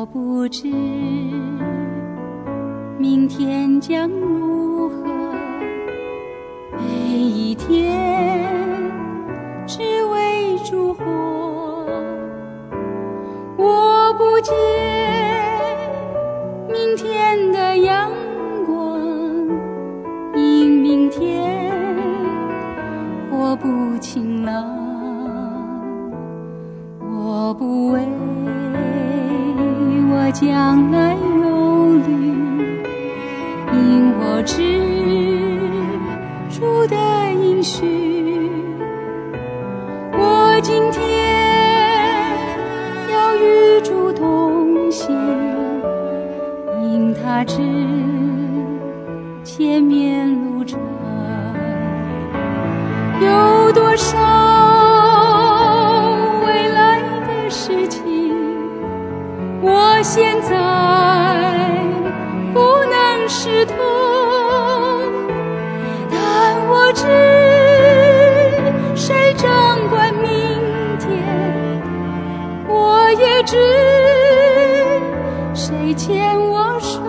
我不知明天将如何，每一天只为烛火。我不见明天的阳光，因明天我不晴朗。我不为我将来忧虑，因我知主的应许。我今天要与主同行，因他知前面路程有多少未来的事情，我现在不能识透，但我知谁掌管明天，我也知谁牵我手，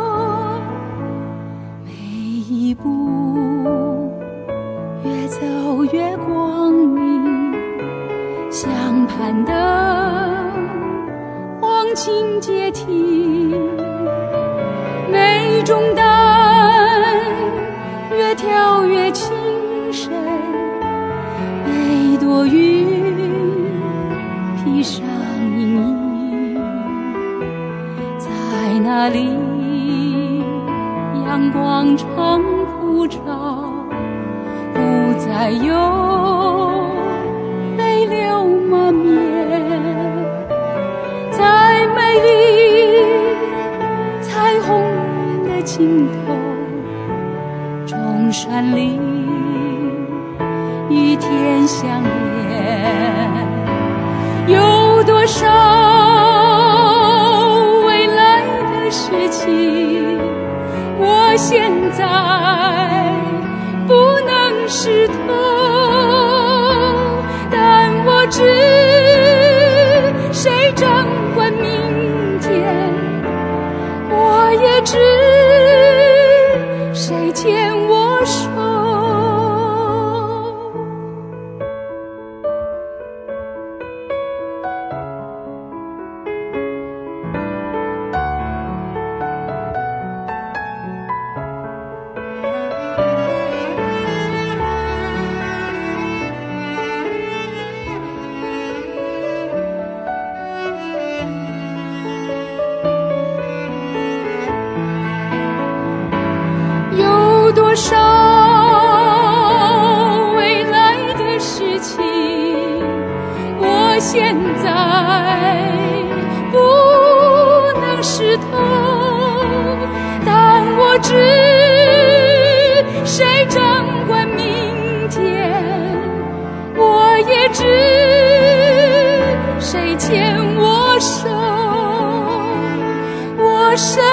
每一步越走越光明，相盼的黄金阶梯，每种担越跳越轻省，每朵云披上阴影，在那里阳光常普照，不再有泪流满面，在美丽彩虹的尽头，中山陵与天相连，有多少未来的事情，我现在不能识透，但我知谁掌管明天，我也知谁牵我手。有多少未来的事情，我现在不能识透，但我知谁掌管明天，我也知谁牵我手，我深